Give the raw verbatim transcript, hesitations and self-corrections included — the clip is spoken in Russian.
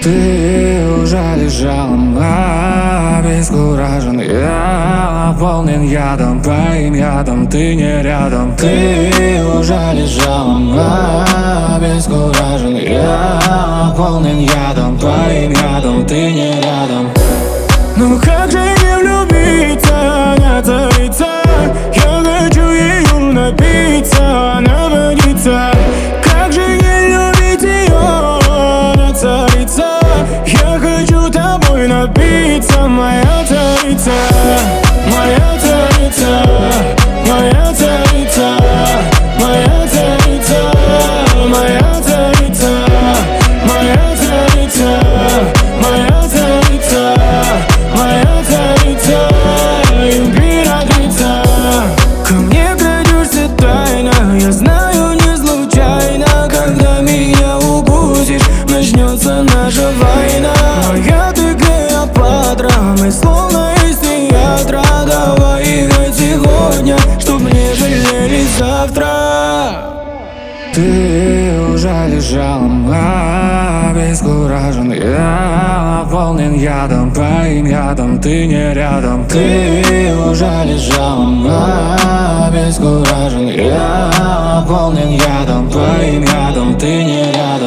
Ты уже лежала, обескуражен. Я наполнен ядом, твоим ядом, ты не рядом. Ты уже лежала, обескуражен. Я наполнен ядом, твоим ядом, ты не рядом. Ну как же не влюбиться, нацелиться? Я хочу ее напиться, наводиться. Как же не любить ее, нацелиться? Я хочу тобой напиться, моя царица, моя царица, моя царица, моя царица, моя царица, моя царица, моя царица, моя царица, императрица. Ко мне крадешься тайно, я знаю не случайно. Когда меня укусишь, начнется наша война. Моя ты Клеопатра, мы словно из театра. Давай играть сегодня, чтоб не жалели завтра. Ты уже лежала, обескуражен. Я наполнен ядом, твоим ядом, ты не рядом. Ты уже лежала, обескуражен. Я наполнен ядом, твоим ядом, ты не рядом.